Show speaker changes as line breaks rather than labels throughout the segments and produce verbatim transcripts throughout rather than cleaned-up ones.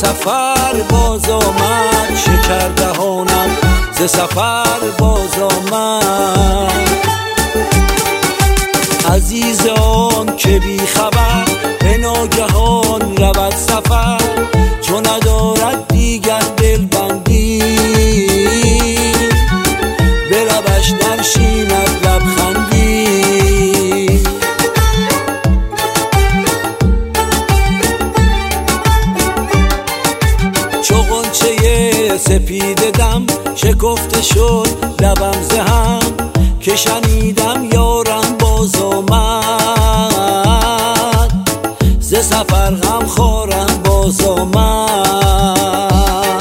سفر باز آمد، شکر دهانم ز سفر باز آمد. عزیز آن که بی خبر به ناگهان رود سفر، چون ندارد دیگر دلبندی به لبش ننشیند لبخندی. چو غنچه سپید دم شکفته شد لبم ز هم، که شنیدم یارم باز آمد، ز سفر غم خورم باز آمد.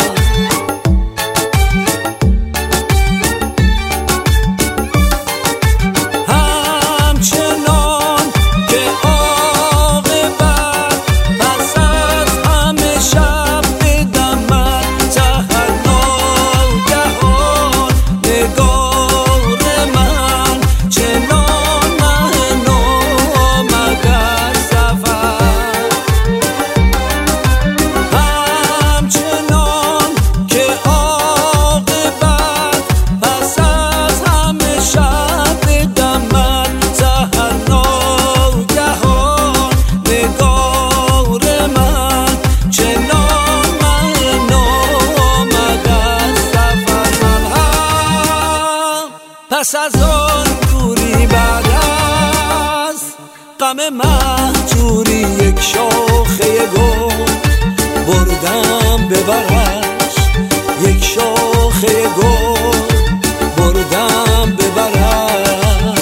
همچنان که عاقبت پس از همه شب بدمد، سحر ناگهان نگار من چنان مهن آمد در سفر. همچنان که عاقبت پس از همه شب بدمد، سحر ناگهان نگار من چنان مهن آمد در سفر. من هم پس از آن دوری بعد از غم مهجوری، یک شاخه گل بردم به برش، یک شاخه گل بردم به برش.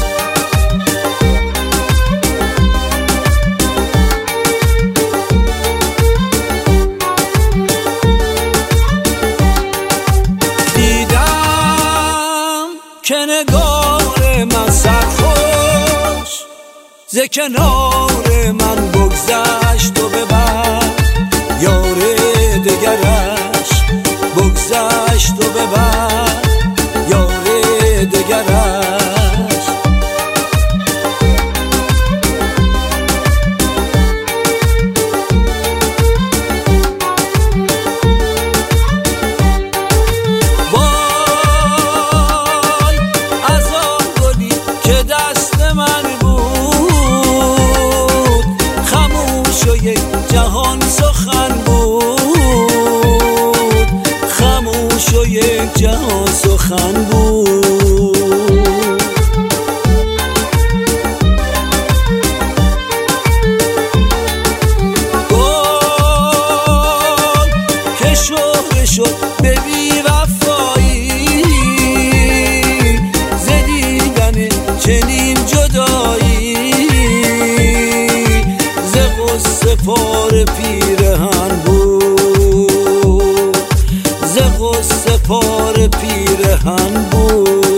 دیدم که نگار من سرخوش ز کنار من بگذشت و ببر، یار دگرش بگذشت و ببر، یار دگرش. وای از آن گلی که دست من بود، خموش و یک جهان سخن بود، خموش و یک جهان سخن بود. گل که شهره شد به بی وفایی، ز دیدن چنین جدایی، ز غصه پاره پیرهن بود، ز غصه پاره پیرهن بود.